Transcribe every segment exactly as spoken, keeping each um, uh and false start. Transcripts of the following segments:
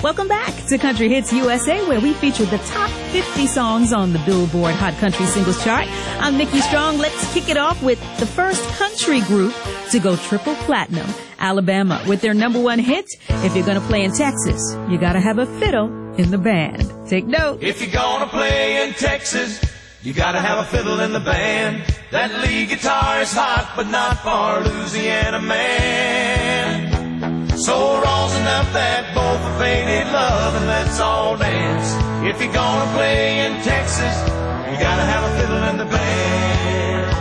Welcome back to Country Hits U S A, where we feature the top fifty songs on the Billboard Hot Country Singles Chart. I'm Nikki Strong. Let's kick it off with the first country group to go triple platinum, Alabama, with their number one hit, If You're Gonna Play in Texas, You Gotta Have a Fiddle in the Band. Take note. If you're gonna play in Texas, you gotta have a fiddle in the band. That lead guitar is hot, but not for Louisiana man. So rosin up that bowl for faded love and let's all dance. If you're gonna play in Texas, you gotta have a fiddle in the band.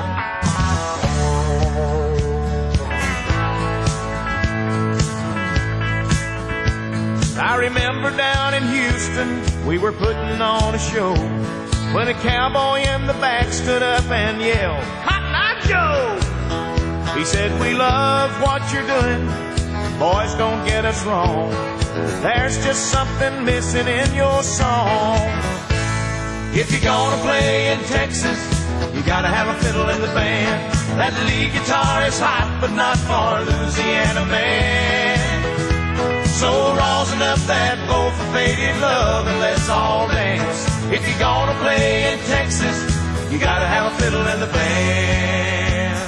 I remember down in Houston, we were putting on a show, when a cowboy in the back stood up and yelled, Cotton Eye Joe! He said, we love what you're doing, boys, don't get us wrong. There's just something missing in your song. If you're gonna play in Texas, you gotta have a fiddle in the band. That lead guitar is hot, but not for Louisiana man. So rosin up that bowl for faded love and let's all dance. If you're gonna play in Texas, you gotta have a fiddle in the band.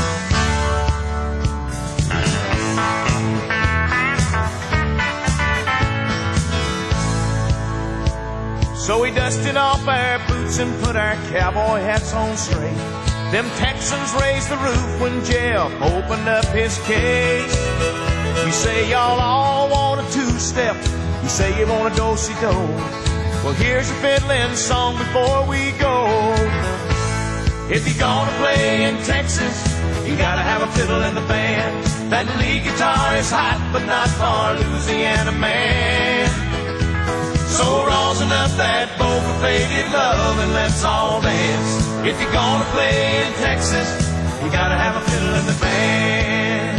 So we dusted off our boots and put our cowboy hats on straight. Them Texans raised the roof when Jeff opened up his case. You say y'all all want a two-step, you say you want a do-si-do. Well, here's a fiddling song before we go. If you're gonna play in Texas, you gotta have a fiddle in the band. That lead guitar is hot, but not for Louisiana man. So rosin up that bowl for faded love and let's all dance. If you're gonna play in Texas, you gotta have a fiddle in the band.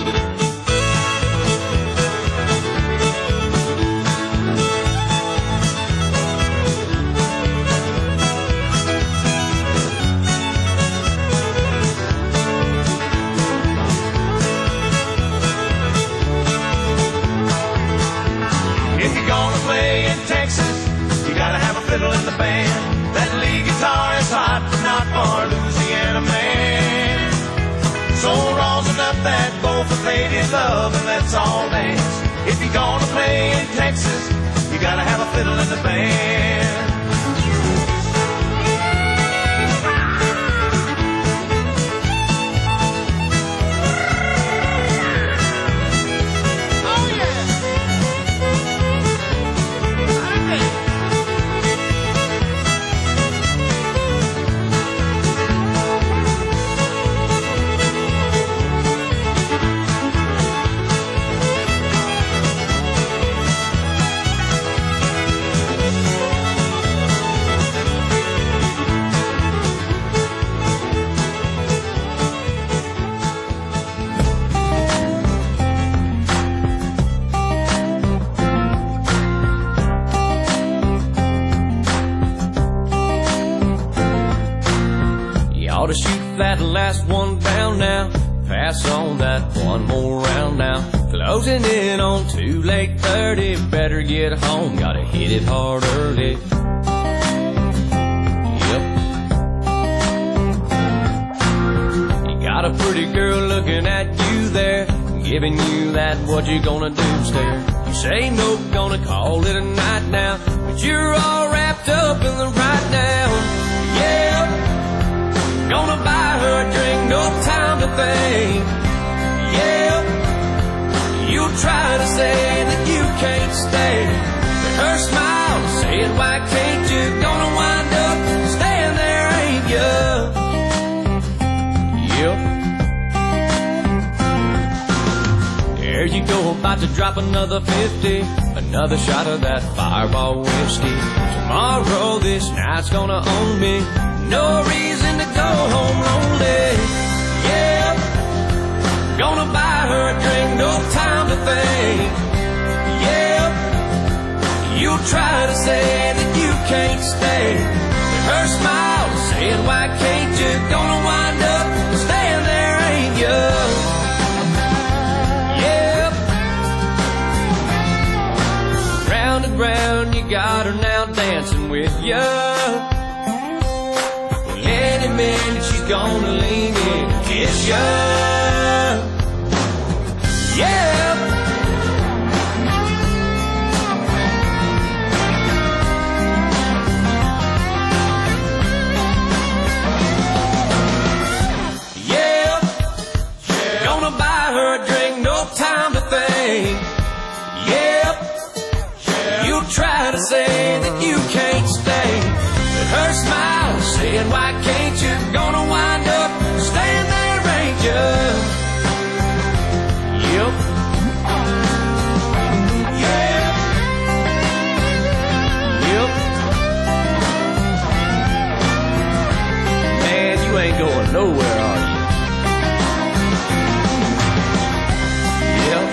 Play in Texas, you gotta have a fiddle in the band. That lead guitar is hot, but not for Louisiana man. So rosin up that bowl for faded love and let's all dance. If you're gonna play in Texas, you gotta have a fiddle in the band. To shoot that last one down now, pass on that one more round now. Closing in on too late thirty, better get home, gotta hit it hard early. Yep. You got a pretty girl looking at you there, giving you that what you gonna do stare. You say no, gonna call it a night now, but you're all wrapped up in the right now. Yeah. Gonna buy her a drink, no time to think. Yeah, you'll try to say that you can't stay, but her smile is saying, why can't you? Gonna wind up staying there, ain't you? Yep. There you go, about to drop another fifty, another shot of that Fireball whiskey. Tomorrow this night's gonna own me, no reason to go home lonely. Yeah, gonna buy her a drink, no time to think. Yeah, you'll try to say that you can't stay, but her smile is saying, why can't you? Gonna wind up staying there, ain't you? Yeah. dancing with you. Well, any minute she's gonna lean in and kiss you. Yeah. Yeah. Yeah. Gonna buy her a drink, no time to think. Yeah. Yeah. You try to say that you can't stay, but her smile is saying, why can't you? Gonna wind up staying there, ain't you? Yep. Yeah. Yep. Man, you ain't going nowhere, are you? Yep.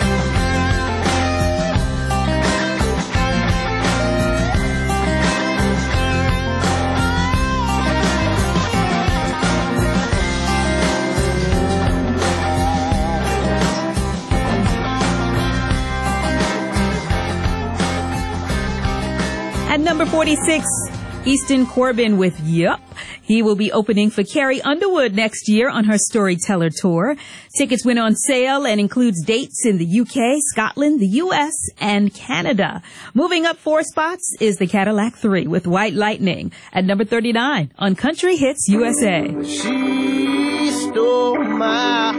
At number forty-six, Easton Corbin with Yup. He will be opening for Carrie Underwood next year on her Storyteller Tour. Tickets went on sale and includes dates in the U K, Scotland, the U S, and Canada. Moving up four spots is the Cadillac three with White Lightning at number thirty-nine on Country Hits U S A. She stole my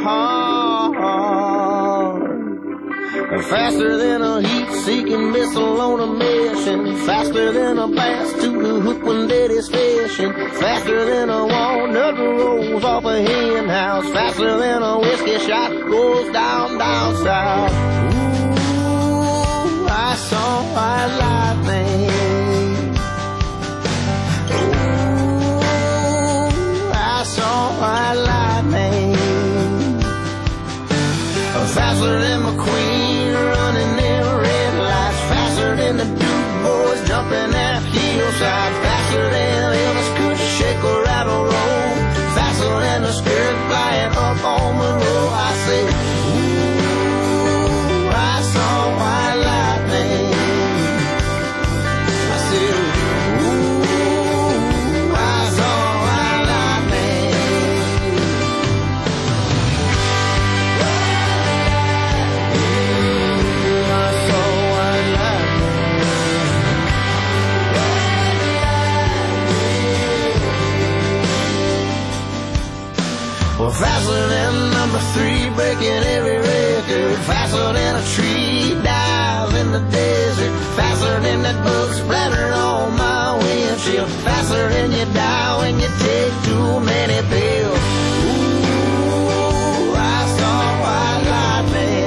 heart faster than a heat-seeking missile on a mission, faster than a bass to the hook when daddy's fishing, faster than a walnut rolls off a hen house, faster than a whiskey shot goes down, down south. Ooh, I saw white lightning. Ooh, I saw white lightning. Faster than McQueen running them red lights, faster than the Duke boys jumping that hillside, faster than Elvis could shake or rattle roll, faster than the spirit flying up on Monroe. I say, ooh, I saw white lightning. I said, ooh, I saw white lightning. Well, faster than number three, breaking every record, faster than a tree dives in the desert, faster than that bug splattered on my windshield, faster than you die when you take too many pills. Ooh, I saw white lightning.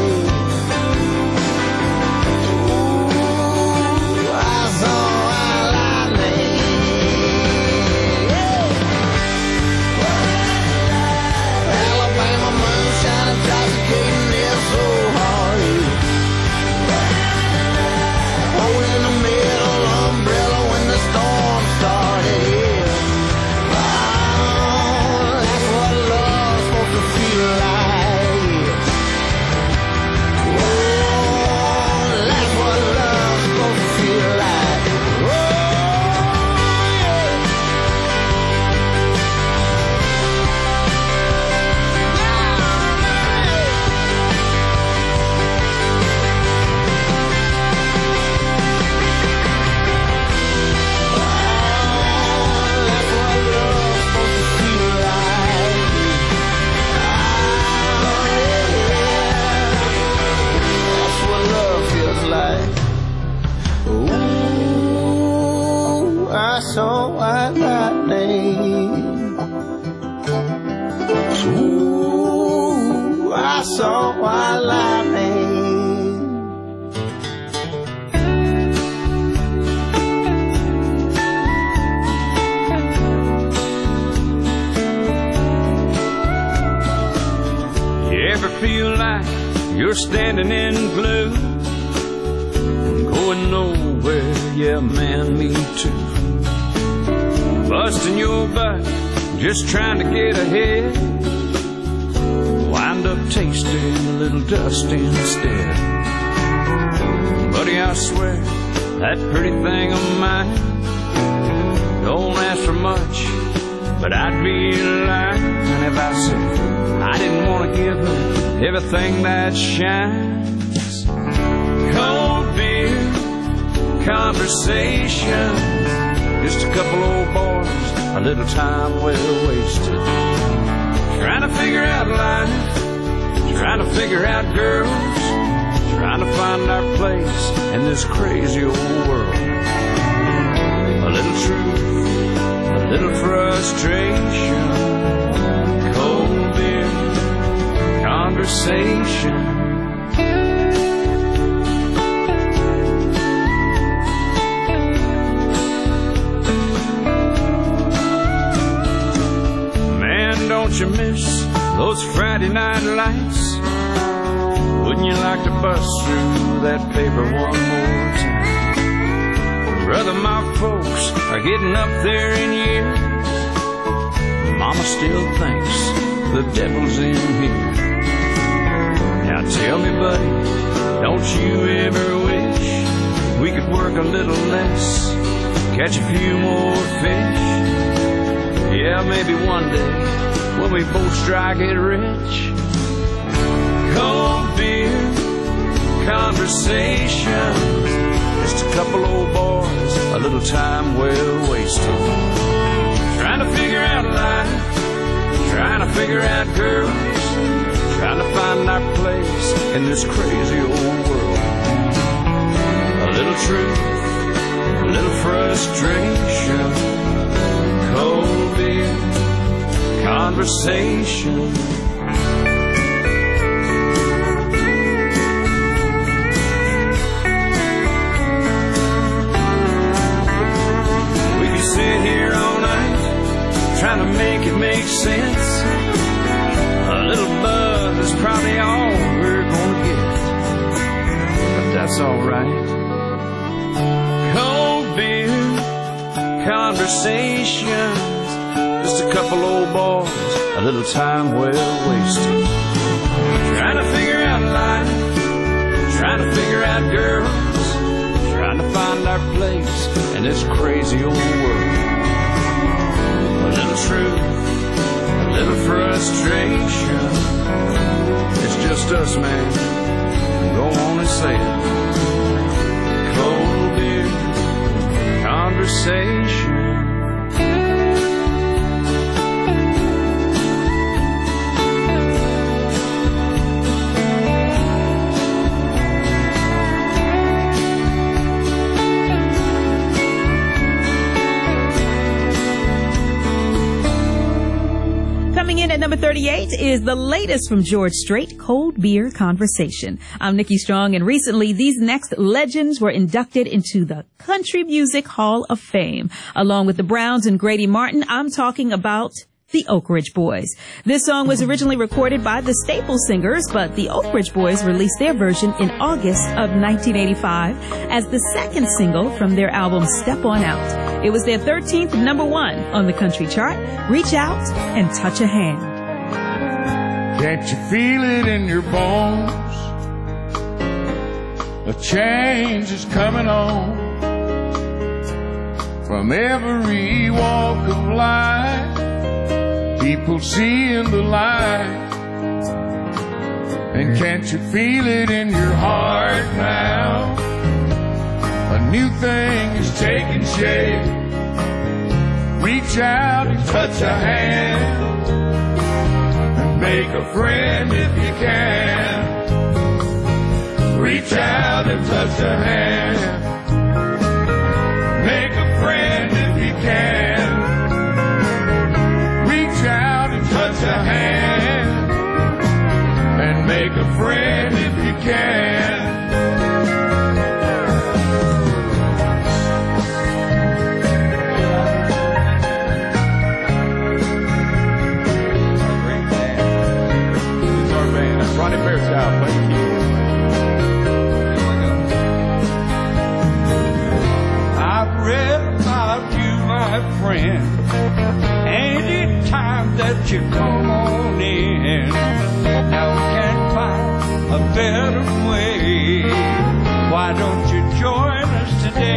Ooh, I saw white lightning. Alabama moonshine intoxicating is so hard. Oh, in the middle umbrella when the storm started. Oh, that's what love's supposed to feel like. Oh, that's what love's supposed to feel like. Oh, ooh, I saw white lightning. Ooh, I saw white lightning. You ever feel like you're standing in glue, going nowhere? Yeah, man, me too. Busting your butt, just trying to get ahead, wind up tasting a little dust instead. Buddy, I swear that pretty thing of mine. Don't ask for much, but I'd be lying if I said I didn't want to give her everything that shines. Cold beer, conversation, just a couple old boys, a little time well wasted. Trying to figure out life, trying to figure out girls, trying to find our place in this crazy old world. A little truth, a little frustration, cold beer, conversation. Man, don't you miss those Friday night lights? Wouldn't you like to bust through that paper one more time? Brother, my folks are getting up there in years. Mama still thinks the devil's in here. Now tell me, buddy, don't you ever wish we could work a little less, catch a few more fish? Yeah, maybe one day when we both strike it rich. Cold beer, conversation, just a couple old boys, a little time well wasted. Trying to figure out life, trying to figure out girls, trying to find our place in this crazy old world. A little truth, a little frustration, cold beer, conversation. Sit here all night, trying to make it make sense. A little buzz is probably all we're gonna get, but that's alright. Cold beer, conversations, just a couple old boys, a little time well wasted. Trying to figure out life, trying to figure out girls, trying to find our place in this crazy old world. A little truth, a little frustration. It's just us, man. Go on and say it. Cold beer, conversation. Coming in at number thirty-eight is the latest from George Strait, Cold Beer Conversation. I'm Nikki Strong, and recently these next legends were inducted into the Country Music Hall of Fame. Along with the Browns and Grady Martin, I'm talking about the Oak Ridge Boys. This song was originally recorded by the Staple Singers, but the Oak Ridge Boys released their version in August of nineteen eighty-five as the second single from their album Step On Out. It was their thirteenth number one on the country chart. Reach out and touch a hand. Can't you feel it in your bones? A change is coming on from every walk of life. People seeing the light. And can't you feel it in your heart now? A new thing is taking shape. Reach out and touch a hand, and make a friend if you can. Reach out and touch a hand, make a friend if you can. Reach out and touch a hand, and make a friend if you can. Ronnie Bear style, please. I've read about you, my friend. Ain't it time that you come on in? Now we can't find a better way. Why don't you join us today?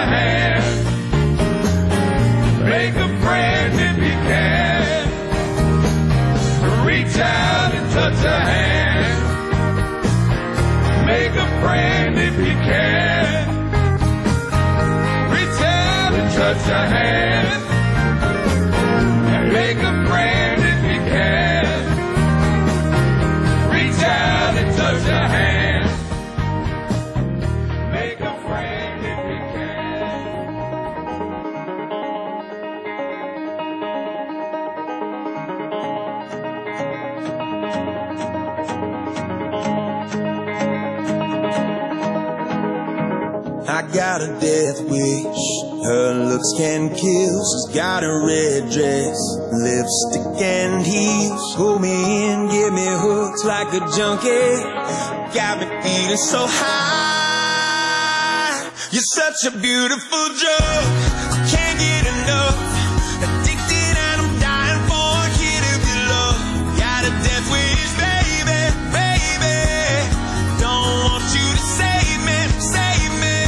hand. Make a friend if you can. Reach out and touch a hand. Make a friend if you can. Reach out and touch a hand. Make a friend if you can. Reach out and touch a hand. Make a friend if you can. I got a death wish, her looks can kill. She's got a red dress, lipstick and heels. Pull me in, give me hooks like a junkie. Got me feeling so high. You're such a beautiful drug, I can't get enough. Addicted and I'm dying for a hit of your love. Got a death wish, baby, baby. Don't want you to save me, save me.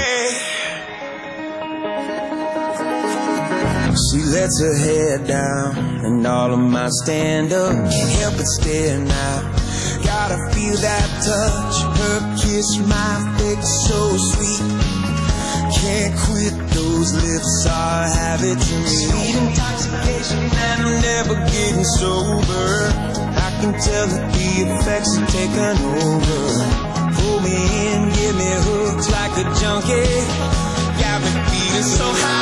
She lets her head down and all of my stand up. Can't help but stare now. Gotta feel that touch, her kiss, my face so sweet. Can't quit, those lips are habit to me. Sweet intoxication and I'm never getting sober. I can tell that the effects are taking over. Pull me in, give me hooks like a junkie. Got me feeling so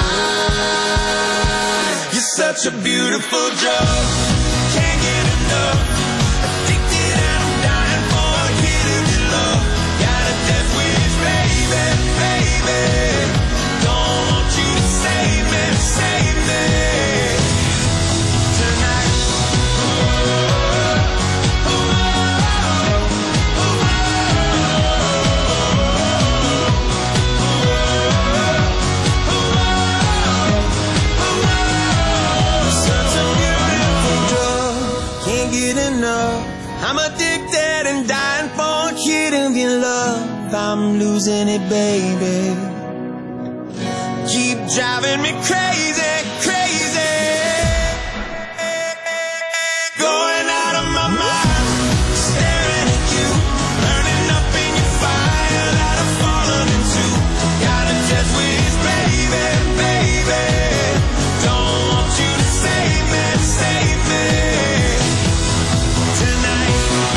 high. You're such a beautiful drug, can't get enough. Addicted and I'm dying for a hit of your love. Got a death wish, baby, baby. Don't want you to save me, save me tonight. Such a beautiful drug, can't get enough. I'm addicted and dying for a hit of your love. I'm losing it, baby. Keep driving me crazy, crazy. Going out of my mind, staring at you, burning up in your fire that I've fallen into. Got a death wish, baby, baby. Don't want you to save me, save me tonight.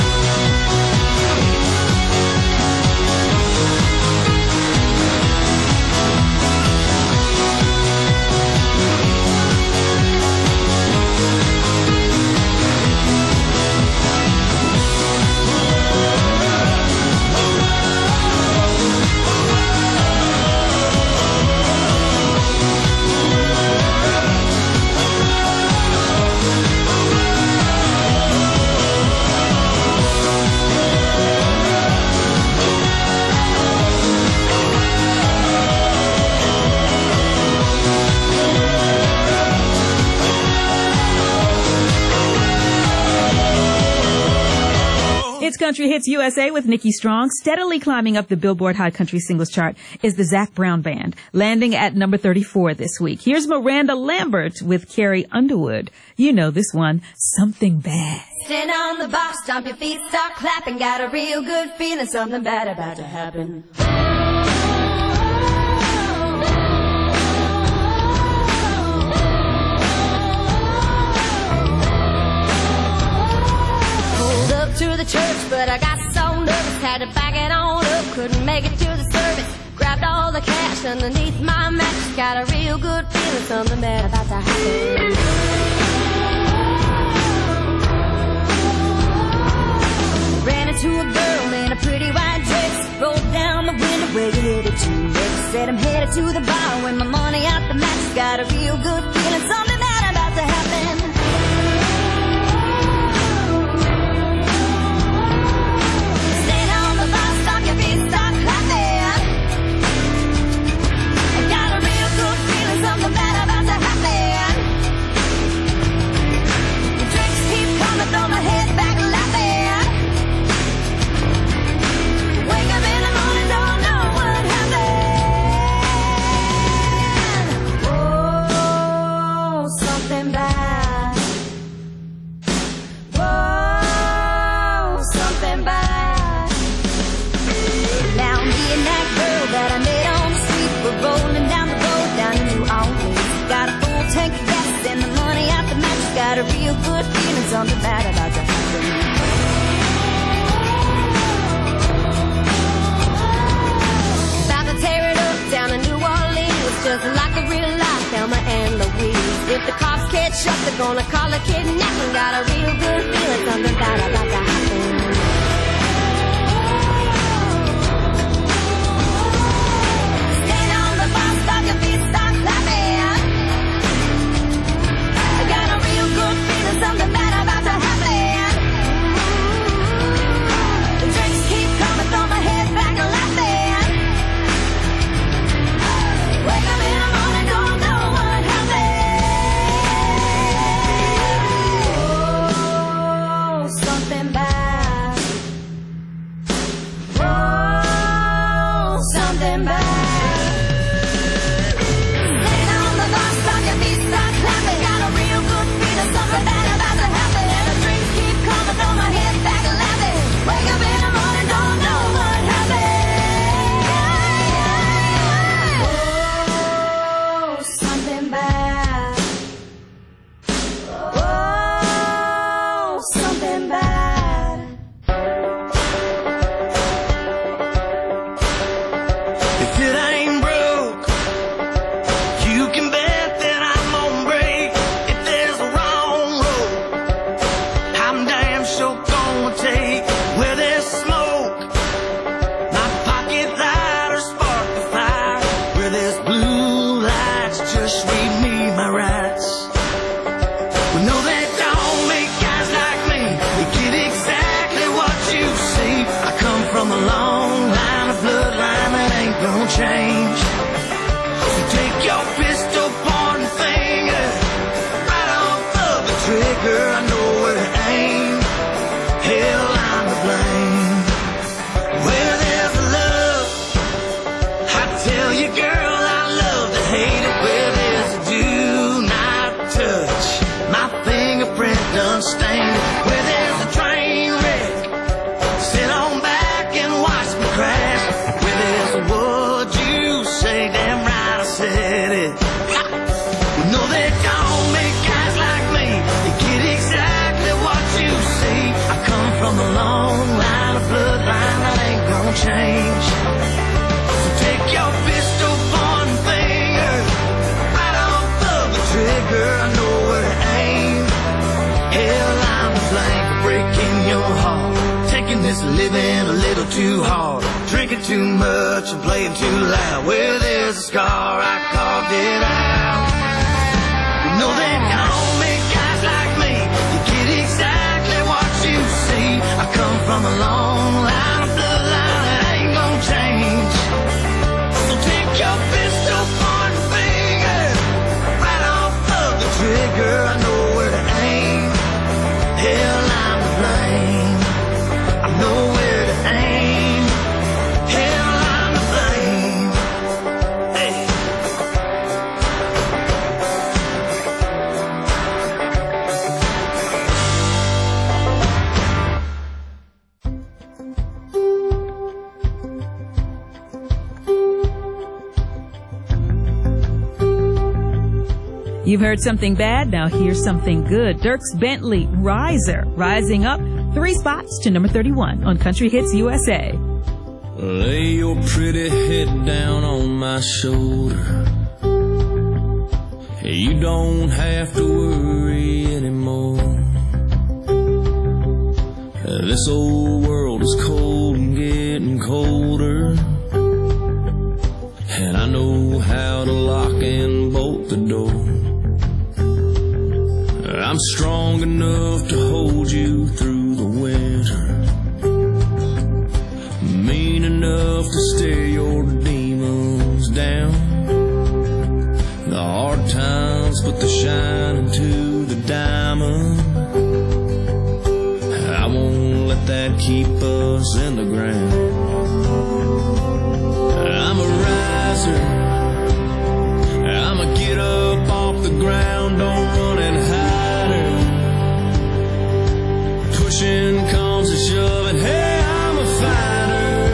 It's Country Hits U S A with Nikki Strong. Steadily climbing up the Billboard Hot Country Singles Chart is the Zac Brown Band, landing at number thirty-four this week. Here's Miranda Lambert with Carrie Underwood. You know this one, Something Bad. Stand on the box, stomp your feet, start clapping. Got a real good feeling, something bad about to happen. Pulled up to the church, but I got so nervous, had to back it on up, couldn't make it to the service. Grabbed all the cash underneath my mattress, got a real good feeling, something bad about to happen. Ran into a girl in a pretty white dress, rolled down the window, where you headed to? Next said I'm headed to the bar, with my money out the match, got a real good feeling, something bad about to happen. Stand on the bar, stop your feet, start clapping. I got a real good feeling, something bad about to happen. The drinks keep coming, throw my head back laughing. Wake up in the morning, don't know what happened. real good feeling, something bad about to happen. About to tear it up down in New Orleans, just like a real life Thelma and Louise. If the cops catch up, they're gonna call a kidnapping. Got a real good feeling, something bad about to happen. Stand on the bus stop, your feet start clapping. I got a real good feeling, something bad about to happen. The drinks keep coming, throw my head back and laughing. Wake up in the morning, don't know what happened. Oh, something bad. Oh, something bad. Laying on the bus stop, your feet start clapping. Got a real good feeling, something bad about to happen. And the drinks keep coming, throw my head back and laughing. Wake up in the morning, don't know what happened. Oh, something bad. Oh, something bad. If it ain't broke, you can bet that I'm gonna break. If there's a wrong road, I'm damn sure gonna take. Where there's smoke, my pocket lighter spark the fire. Where there's blue lights, just read me my rights. Well, no, that don't make guys like me. They get exactly what you see. I come from a long line of bloodline that ain't gonna change. So take your pistol pointing finger right off of the trigger. I know where to aim. Hell, I'm to blame. Where there's love, I tell you, girl, I love to hate it. Where there's a do not touch, my fingerprint done stained it. Where there's a train wreck, sit on back and watch me crash. Where there's a would you say, damn right I said it. Well, no, they don't make guys like me. They get exactly what you see. I come from a long line of bloodline that ain't gonna change. So take your pistol pointing finger right off of the trigger. I know where to aim. Hell, I'm to blame for breaking your heart, taking this living a little too hard, drinking too much and playing too loud. Where there's a scar, I carved it out. You know they don't make guys like me. You get exactly what you see. I come from a long line of bloodline that ain't gonna change. So take your pistol pointing finger right off of the trigger. I know where to aim. Hell, I'm to blame. I know where to aim. Hell, I'm to blame. Hey. You've heard something bad, now here's something good. Dierks Bentley, Riser, rising up three spots to number thirty-one on Country Hits U S A. Lay your pretty head down on my shoulder. You don't have to worry anymore. This old world is cold and getting colder, and I know how to lock and bolt the door. I'm strong enough to hold you through the winter, mean enough to stare your demons down. The hard times put the shine into the diamond. I won't let that keep us in the ground. I'm a riser, I'm a get up off the ground, don't run and hide. Pushing comes to shoving, hey, I'm a fighter.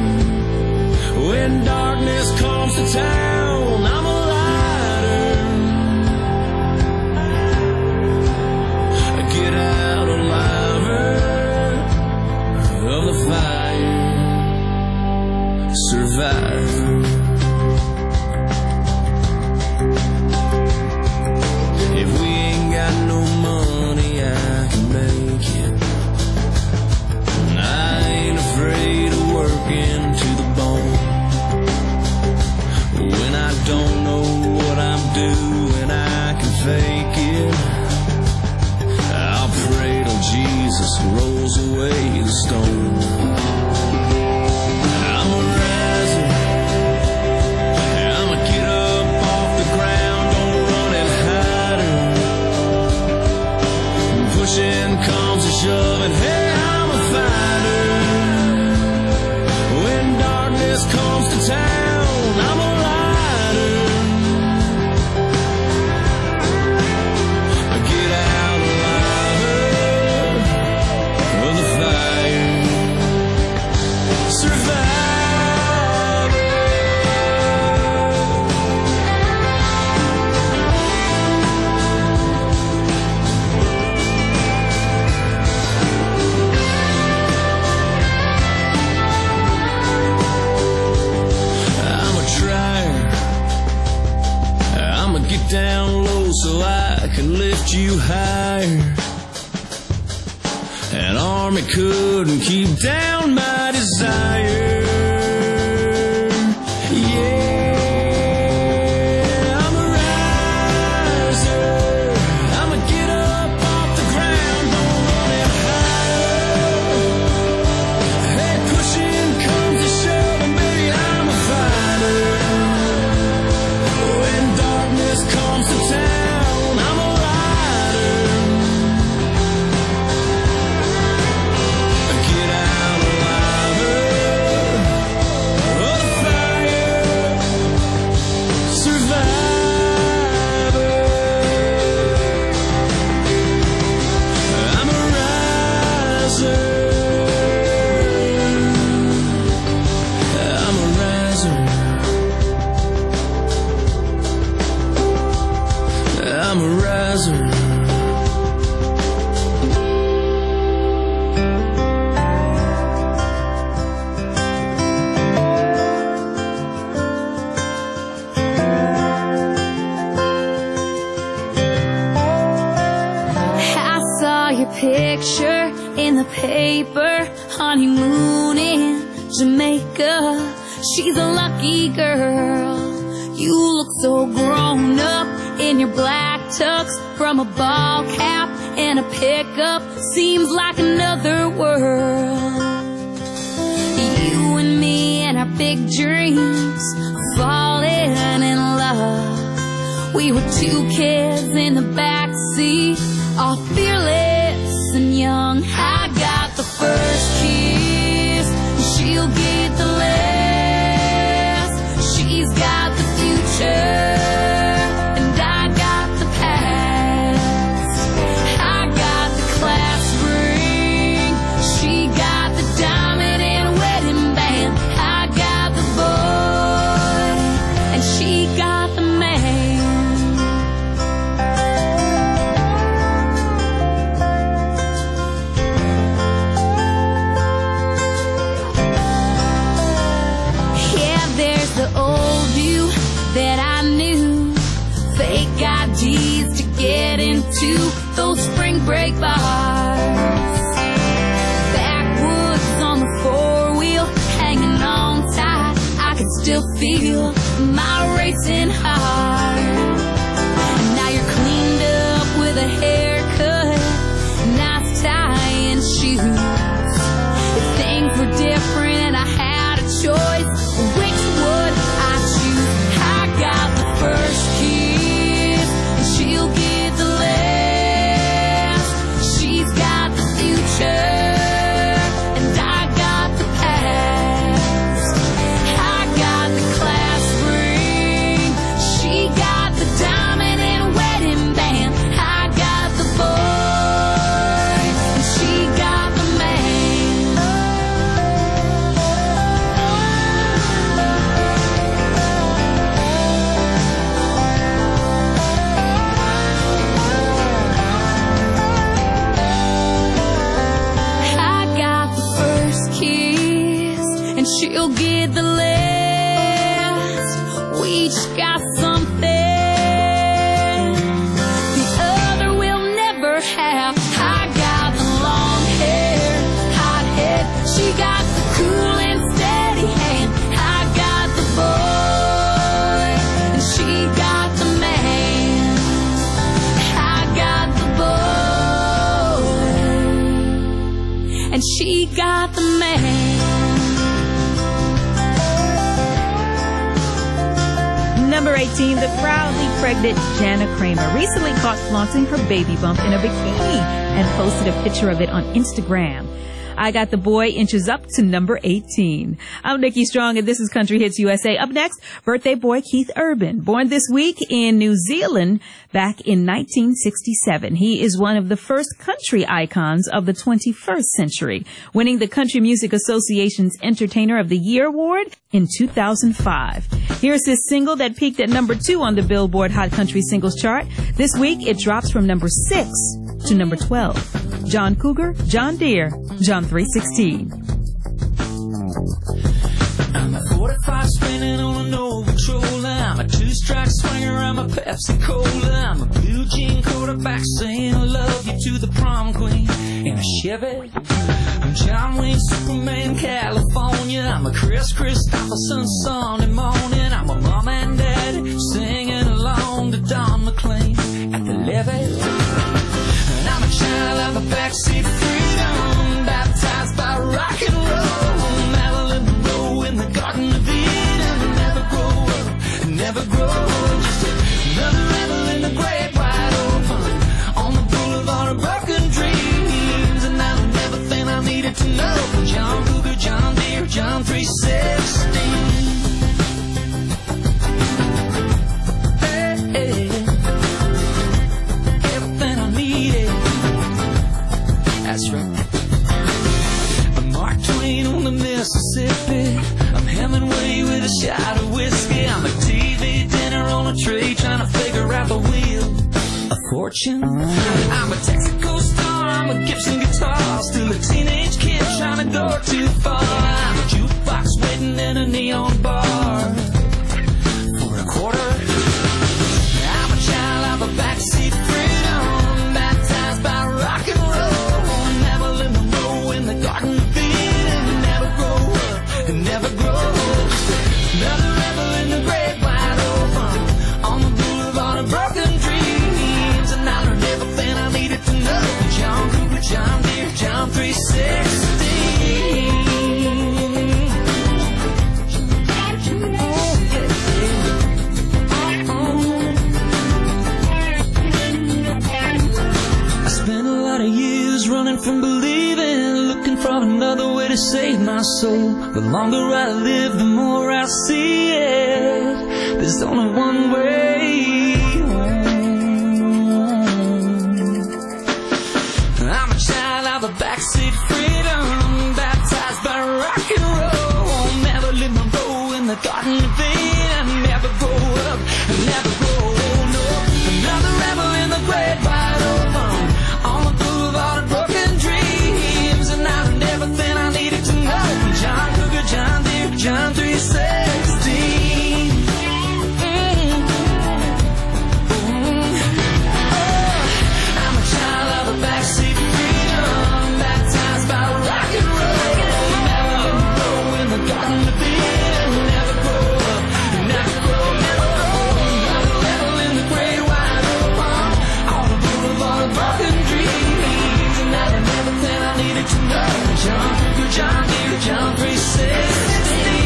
When darkness comes to town, I'm a lighter. throws away the stone. I'm a riser, I'm a get up off the ground, don't run and hide her. Pushing comes a shoving, hey, I'm a fighter. When darkness comes to town, I'm a lighter. Get out alive of the fire. Survivor. I'm a trier. I'ma get down low so I can lift you higher. An army couldn't keep down my desire. Yeah, I'm a riser. I'ma get up off the ground, don't run it higher. Hey, pushing comes to shoving, baby, I'm a fighter. When darkness comes to town, I'm a lighter. Get out alive of the fire. Survivor. I'm a riser. I'm a riser. I'm a riser. I saw your picture in the paper, honeymoon in Jamaica. She's a lucky girl. You look so grown up in your black tux, from a ball cap and a pickup. Seems like another world. You and me and our big dreams, falling in love. We were two kids in the backseat, all fearless and young. I got the first kiss, she'll get the last. She's got the future, and I got the past. I got the class ring, she got the diamond and wedding band. I got the boy, and she got the man. Yeah, there's the old you that I knew, fake I Ds to get into those spring break bars. Backwoods on the four-wheel, hanging on tight, I can still feel my racing heart. Now you're cleaned up with a haircut, nice tie and shoes. If things were different and I had a choice, which would I choose? I got the first kiss, and she'll get the last. She's got the future, and I got the past. I got the class ring, she got the diamond and wedding band. I got the and she got the man. Number eighteen, the proudly pregnant Jana Kramer recently caught flaunting her baby bump in a bikini and posted a picture of it on Instagram. I Got the Boy inches up to number eighteen. I'm Nikki Strong, and this is Country Hits U S A. Up next, birthday boy Keith Urban. Born this week in New Zealand back in nineteen sixty-seven. He is one of the first country icons of the twenty-first century, winning the Country Music Association's Entertainer of the Year award in two thousand five. Here's his single that peaked at number two on the Billboard Hot Country Singles Chart. This week, it drops from number six to number twelve. John Cougar, John Deere, John three sixteen. I'm a forty-five spinning on an old patrol. I'm a two-strike swinger. I'm a Pepsi Cola. I'm a blue jean quarterback saying I love you to the prom queen in a Chevy. I'm John Wayne Superman, California. I'm a Chris Christopherson Sunday morning. I'm a mom and dad singing along to Don McLean at the levee. And I'm a child of a backseat freedom, baptized by rock and roll. Marilyn Monroe in the Garden of Eden. Never grow up, never grow old. Just another rebel in the great wide open on the boulevard of broken dreams. And I learned everything I needed to know from John Cougar, John Deere, John three sixteen. That's right. I'm Mark Twain on the Mississippi. I'm Hemingway with a shot of whiskey. I'm a T V dinner on a tray trying to figure out the wheel of fortune. I'm a Texaco star. I'm a Gibson guitar. Still a teenage kid trying to go too far. I'm a jukebox waiting in a neon bar for a quarter. I'm a child of a backseat freedom, baptized by rock and roll. Garden of Eden, never grow up, never grow old. Another rebel in the great wide open on the boulevard of broken dreams. And I learned everything I needed to know. John Cougar, John Deere, John three sixteen. I spent a lot of years running from believing, looking for another way to save my soul. The longer I live, the more I see it. There's only one way home. I'm a child of a backseat freedom, baptized by rock and roll. Marilyn Monroe in the Garden of Eden. Never grow up, never grow old. No, another rebel in the great wide open on the boulevard of broken dreams. And I learned everything I needed to know from John Cougar, John Deere, John three sixteen. Mm-hmm. Mm-hmm. Oh, I'm a child of a backseat freedom, baptized by rock and roll. Never grow in the Garden of Eden. Never grow up, never grow, never grow. Another rebel in the great wide open on the boulevard of broken dreams. And I learned everything I needed to know. John Cougar, John Deere, John three sixteen.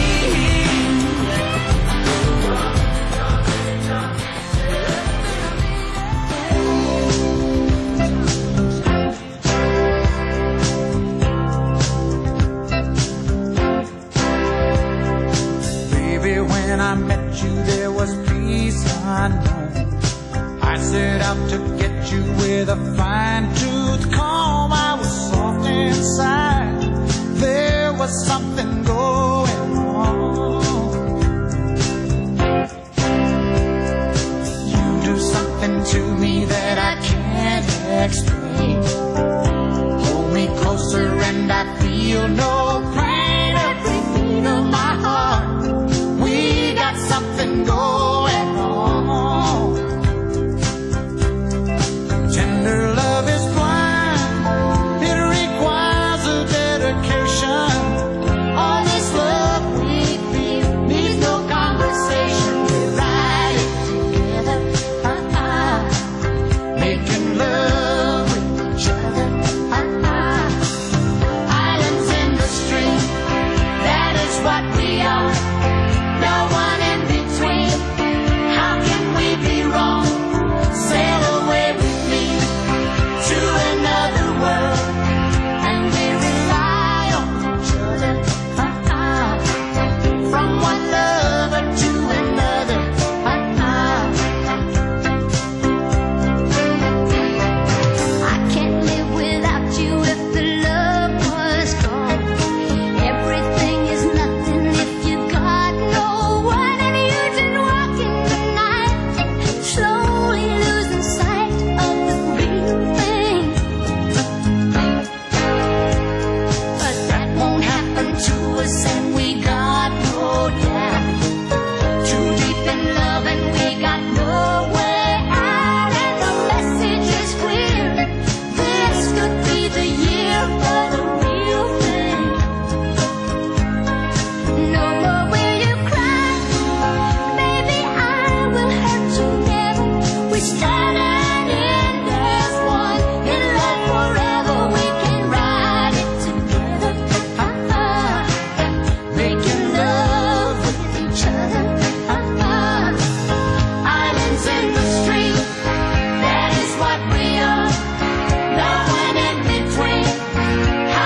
Baby, when I met you, there was peace unknown. I set out to get you with a fine-tooth comb. I was soft inside. There was something going on. You do something to me that I can't explain. Hold me closer and I feel no pain. Every beat of my heart, we got something going on. Tender love is blind, it requires a dedication. All this love we feel needs no conversation. We ride it together, uh-uh. Making love with each other, uh-uh. I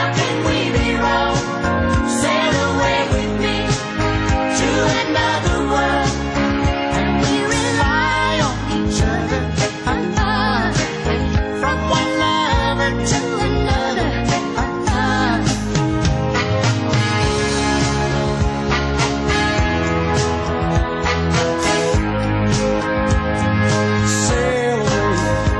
How can we be wrong? Sail away with me to another world, and we rely on each other. Uh-uh. From one lover to another. Uh-uh. Sail away.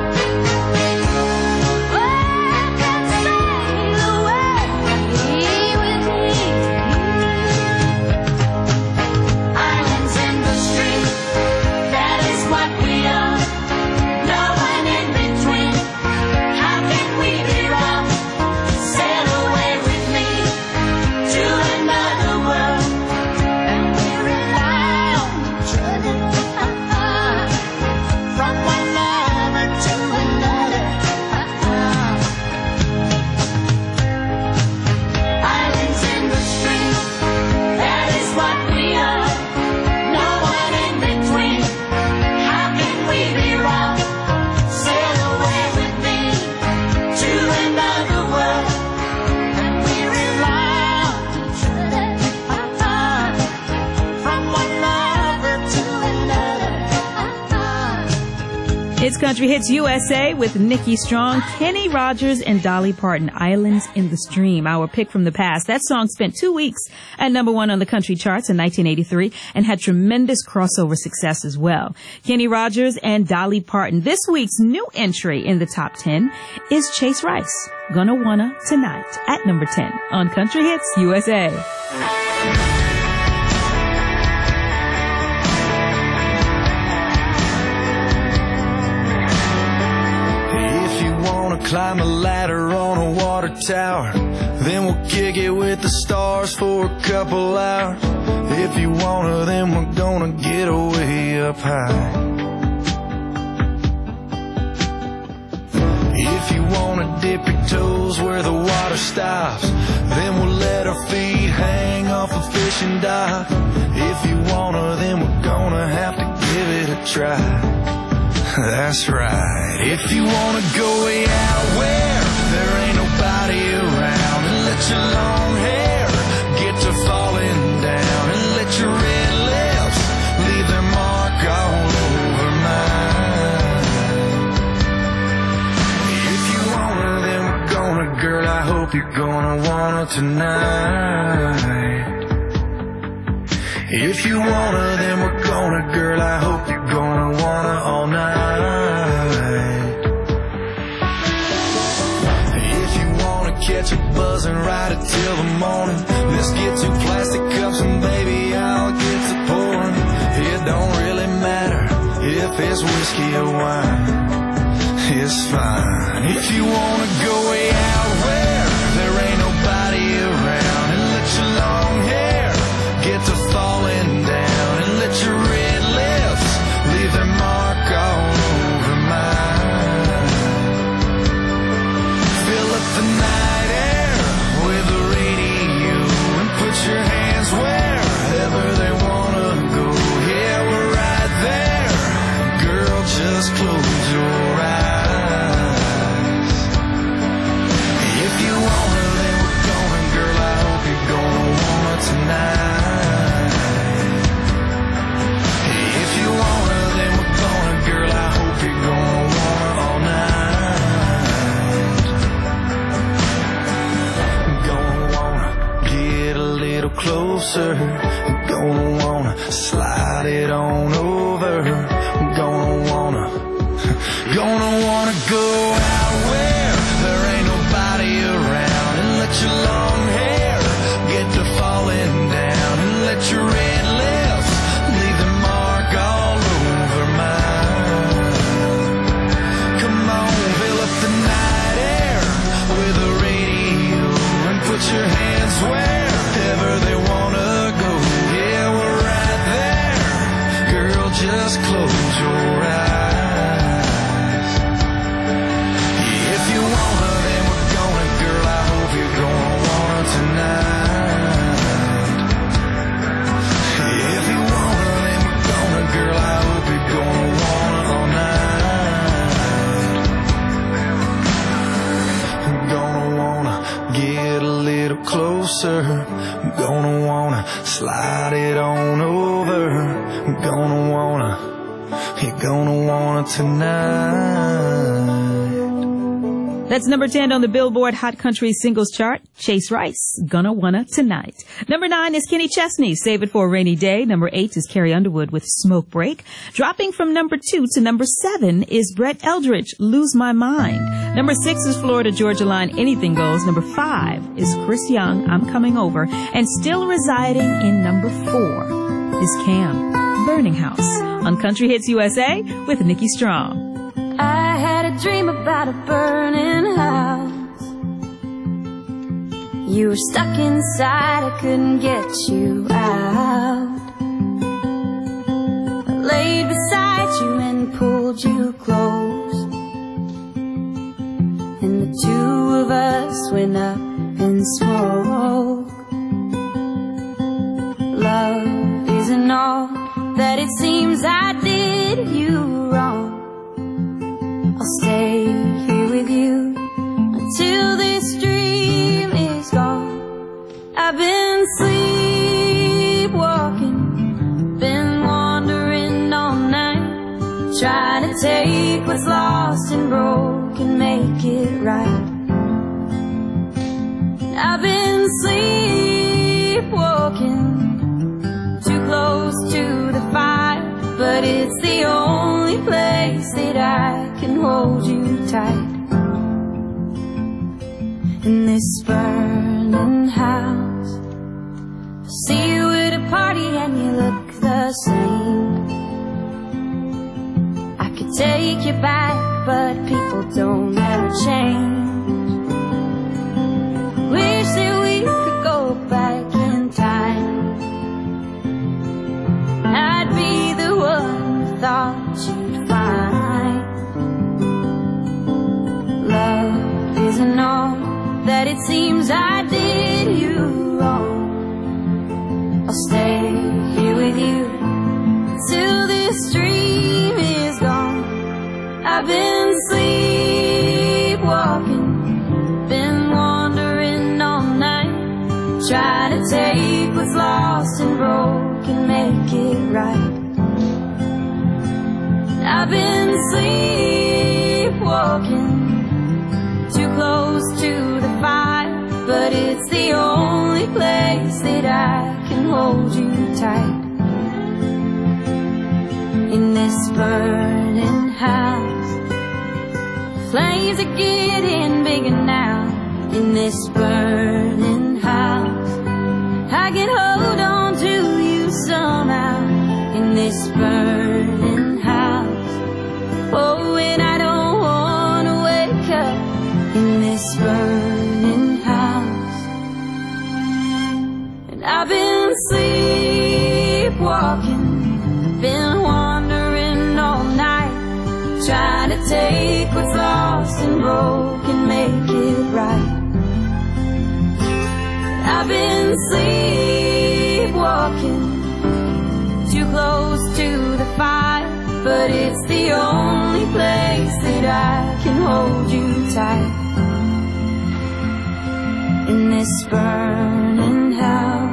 Islands in the stream, that is what we are. No one in between. How can we be wrong? Sail away with me to another world, and we rely on each other. Uh-uh. From one lover to another. Uh-uh. Islands in the stream, that is what we are. No one in between. How can we be wrong? Sail away with me to another world, and we rely on each other. Uh-uh. From one lover to another. Uh-uh. It's Country Hits U S A with Nikki Strong, Kenny Rogers, and Dolly Parton, Islands in the Stream, our pick from the past. That song spent two weeks at number one on the country charts in nineteen eighty-three and had tremendous crossover success as well. Kenny Rogers and Dolly Parton. This week's new entry in the top ten is Chase Rice, Gonna Wanna Tonight, at number ten on Country Hits U S A. If you wanna climb a ladder on a water tower, then we'll kick it with the stars for a couple hours. If you wanna, then we're gonna get way up high. If you wanna dip your toes where the water stops, then we'll let our feet hang off a fishing dock. If you wanna, then we're gonna have to give it a try. That's right. If you wanna go way out where there ain't nobody around, and let your long hair get to falling down, and let your red lips leave their mark all over mine. If you wanna, then we're gonna, girl, I hope you're gonna wanna tonight. If you wanna, then we're gonna, girl, I hope you're gonna wanna all night. If you wanna catch a buzz and ride it till the morning, let's get two plastic cups and baby, I'll get to pouring. It don't really matter if it's whiskey or wine, it's fine. If you wanna go way out where there ain't nobody around, and let your long hair get to falling down, and let your red lips leave their mark all over mine. Fill up the night air with the radio and put your hands wherever they wanna go. Yeah, we're right there. Girl, just close your eyes. If you wanna, then we're going, girl, I hope you're gonna wanna tonight. If you wanna, then we're gonna, girl, I hope you're gonna wanna all night. Gonna wanna get a little closer, gonna wanna slide it on over, gonna wanna, gonna wanna go out where there ain't nobody around, and let your long hair get to falling down, and let your red lips leave the mark all over mine. Come on, fill up the night air with the radio and put your hands wherever they wanna go. Yeah, we're right there. Girl, just close a little closer. I'm gonna wanna slide it on over. I'm gonna wanna, you're gonna wanna tonight. That's number ten on the Billboard Hot Country Singles Chart. Chase Rice, Gonna Wanna Tonight. Number nine is Kenny Chesney, Save It for a Rainy Day. Number eight is Carrie Underwood with Smoke Break. Dropping from number two to number seven is Brett Eldridge, Lose My Mind. Number six is Florida Georgia Line, Anything Goes. Number five is Chris Young, I'm Coming Over. And still residing in number four is Cam, Burning House. On Country Hits U S A with Nikki Strong. I had a dream about a burning house. You were stuck inside, I couldn't get you out. I laid beside you and pulled you close, and the two of us went up in smoke. Love isn't all that it seems. I did you wrong. I'll stay here with you until this dream is gone. I've been sleepwalking, been wandering all night, trying to take what's lost and broken, make it right. I've been sleepwalking, too close to the fire, but it's the only place that I can hold you tight. In this burning house, I see you at a party and you look the same. I could take you back, but people don't ever change. Wish that we could go back in time. I'd be the one who thought you'd find. Love isn't all that it seems. I did you wrong. I'll stay here with you till this dream is gone. I've been sleepwalking, been wandering all night, trying to take what's lost and broken, make it right. I've been sleepwalking, too close to the fire, but it's the only place that I can hold you tight. In this burning house, flames are getting bigger now. In this burning house, I can hold on to you somehow. In this burning house, oh, and I don't wanna wake up. In this burning house, and I've been sleepwalking, been wandering all night, trying to take what's lost and broken, make it right. I've been sleepwalking, too close to the fire, but it's the only place that I can hold you tight. In this burning house.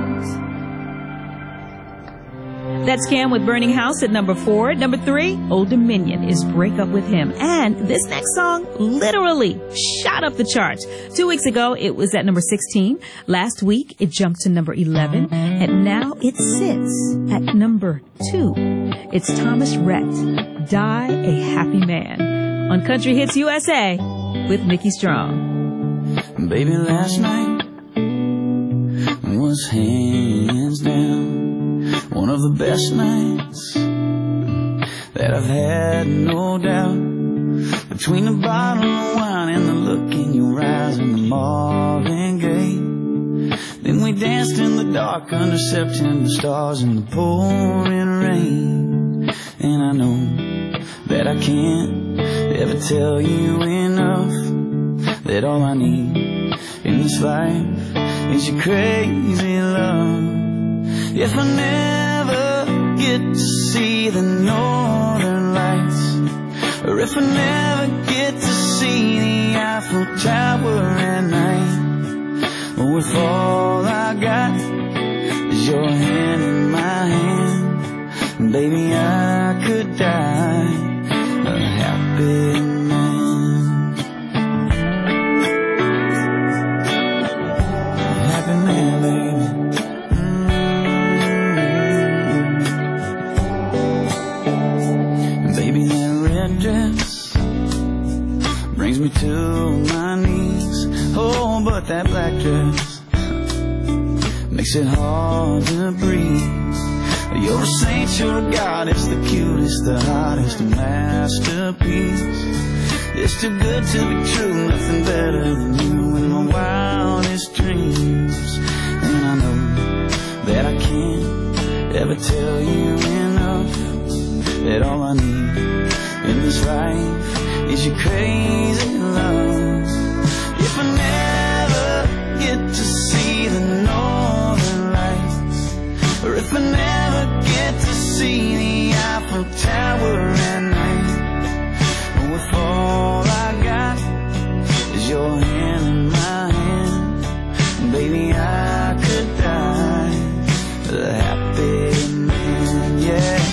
That's Cam with Burning House at number four. Number three, Old Dominion is Break Up With Him. And this next song literally shot up the charts. Two weeks ago, it was at number sixteen. Last week, it jumped to number eleven. And now it sits at number two. It's Thomas Rhett, Die a Happy Man. On Country Hits U S A with Nikki Strong. Baby, last night was hands down one of the best nights that I've had, no doubt. Between the bottle of wine and the look in your eyes and the Marvin Gaye, then we danced in the dark under September stars in the pouring rain. And I know that I can't ever tell you enough that all I need in this life is your crazy love. If I never get to see the northern lights, or if I never get to see the Eiffel Tower at night, With all I got is your hand in my hand, baby, I could die a happy man. A happy man, baby. Mm-hmm. Baby, that red dress brings me to my knees. Oh, but that black dress makes it hard to breathe. You're a saint, you're a goddess, the cutest, the hottest masterpiece. It's too good to be true, nothing better than you in my wildest dreams. And I know that I can't ever tell you enough, that all I need in this life is your crazy love. If I never get to see the northern lights, or if I never get to see the Eiffel Tower at night, with all I got is your hand in my hand, baby, I could die a happy man, yeah.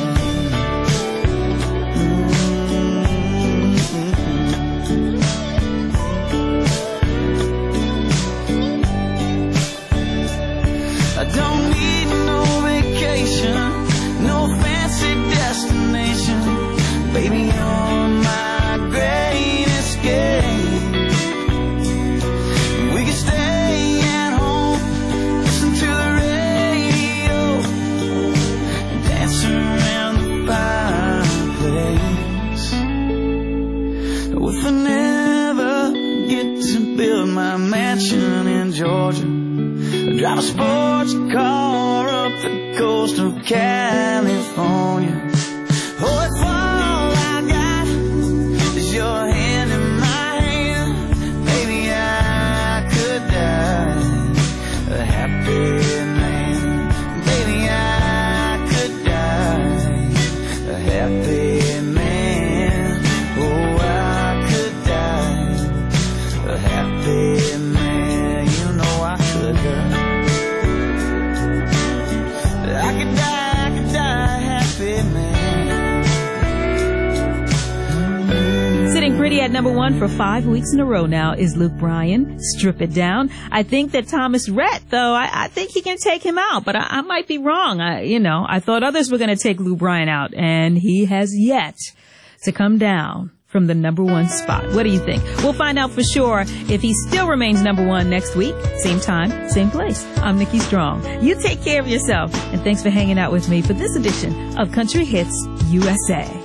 Don't need no vacation, no fancy destination, baby, you're my great escape. We can stay at home, listen to the radio, dance around the fireplace. If I never get to build my mansion in Georgia, drive a sports car up the coast of California. Oh, if all I got is your hand in my hand, baby, I could die a happy man. Baby, I could die a happy man. Oh, I could die a happy man. You know I could die. I could die, I could die happy, man. Sitting pretty at number one for five weeks in a row now is Luke Bryan, Strip It Down. I think that Thomas Rhett, though, I, I think he can take him out, but I, I might be wrong. I, you know, I thought others were going to take Luke Bryan out, and he has yet to come down from the number one spot. What do you think? We'll find out for sure if he still remains number one next week. Same time, same place. I'm Nikki Strong. You take care of yourself, and thanks for hanging out with me for this edition of Country Hits U S A.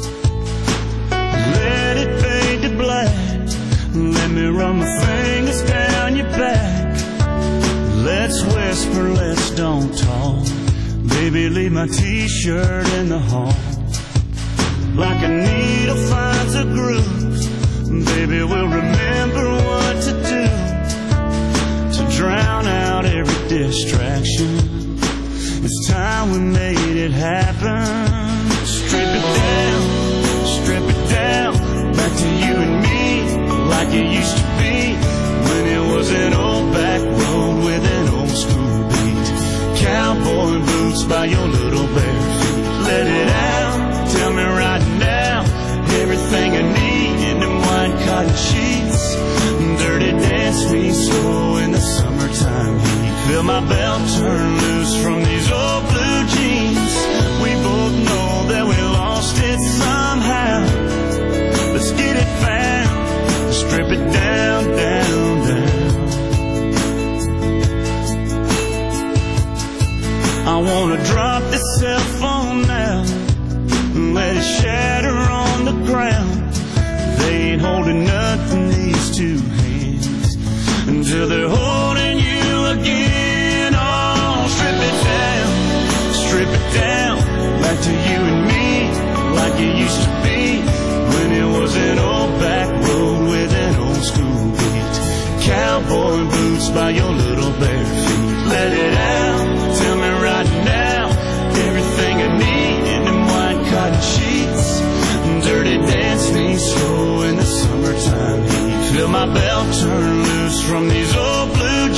Let it fade to black. Let me run my fingers down your back. Let's whisper, let's don't talk. Baby, leave my t-shirt in the hall. Like a needle finds a groove, baby, we'll remember what to do to drown out every distraction. It's time we made it happen. Strip it down, strip it down, back to you and me, like it used to be, when it was an old back road with an old school beat. Cowboy boots by your little bare feet. Let it out, tell me right now, everything I need in them white cotton sheets. Dirty dance me slow in the summertime heat. Feel my belt turn loose from these old blue jeans. We both know that we lost it somehow. Let's get it found, strip it down, down, down. I wanna drop this cell phone now, let it shatter on the ground. They ain't holding nothing, these two hands, until they're holding you again. Oh, strip it down, strip it down, back to you and me, like it used to be, when it was an old back road with an old school beat. Cowboy boots by your little bare feet. Let it out, tell me right now, everything I need in them white cotton sheets. Dirty dance me slow in the summertime heat. Feel my belt turn loose from these old blue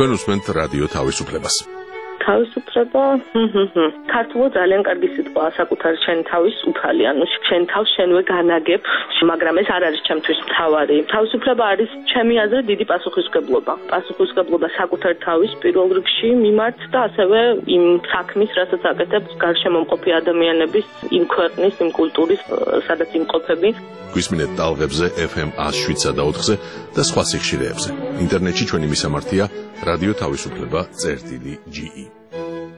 თქვენ უსმენთ რადიო თავისუფლებას. თავისუფლება ქართულად ძალიან კარგი სიტყვაა საკუთარ შენ თავის უფალი, ანუ შენ თავს შენვე განაგებ, მაგრამ ეს არ არის ჩემთვის მთავარი. თავისუფლება არის ჩემი აზრით დიდი პასუხისმგებლობა. პასუხისმგებლობა საკუთარ თავის პირველ რიგში მიმართ და ასევე იმ საქმის, რასაც აკეთებს გარშემო მყოფი ადამიანების, იმ ქვეყნის, იმ კულტურის, სადაც იმყოფები. გვისმინეთ ტალღებზე ეფ ემ one oh seven და ოთხზე და სხვა სიხშირეებზე. ინტერნეტში ჩვენი მისამართია რადიო თავისუფლება წერტილი ჯი ი.